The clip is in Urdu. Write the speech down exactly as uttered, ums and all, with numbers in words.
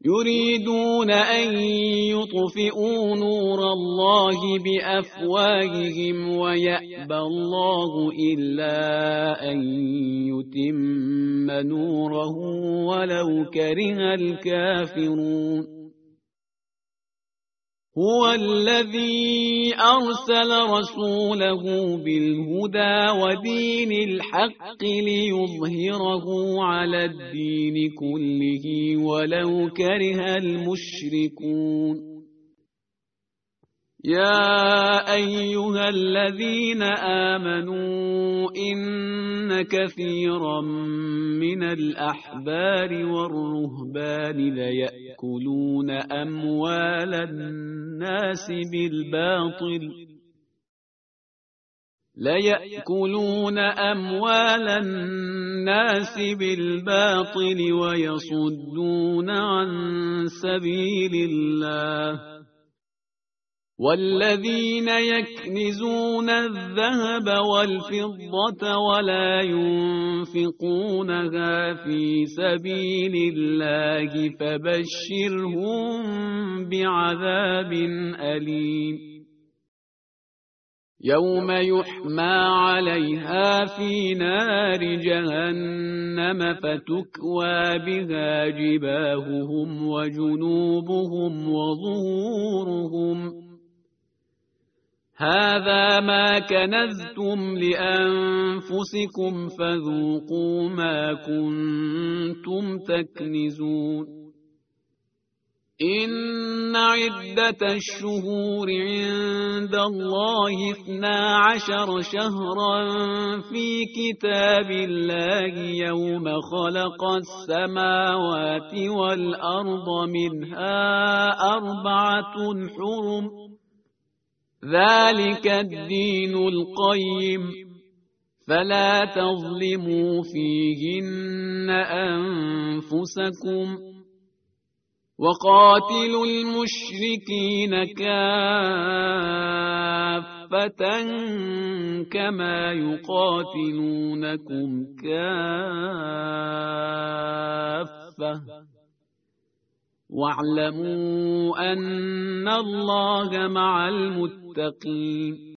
يريدون أن يطفئوا نور الله بأفواههم ويأبى الله إلا أن يتم نوره ولو كره الكافرون هو الذي أرسل رسوله بالهدى ودين الحق ليظهره على الدين كله ولو كره المشركون يا أيها الذين آمنوا إن كثيرا من الأحبار والرهبان ليأكلون أموال الناس بالباطل ليأكلون أموال الناس بالباطل ويصدون عن سبيل الله والذين يكنزون الذهب والفضة ولا ينفقونها في سبيل الله فبشرهم بعذاب أليم يوم يحمى عليها في نار جهنم فتكوى بها جباههم وجنوبهم وظهورهم هذا ما كنزتم لأنفسكم فذوقوا ما كنتم تكنزون إن عدة الشهور عند الله اثنا عشر شهرا في كتاب الله يوم خلق السماوات والأرض منها أربعة حرم ذلك الدين القيم فلا تظلموا فيهن أنفسكم وقاتلوا المشركين كافة كما يقاتلونكم كافة واعلموا أن الله مع المتقين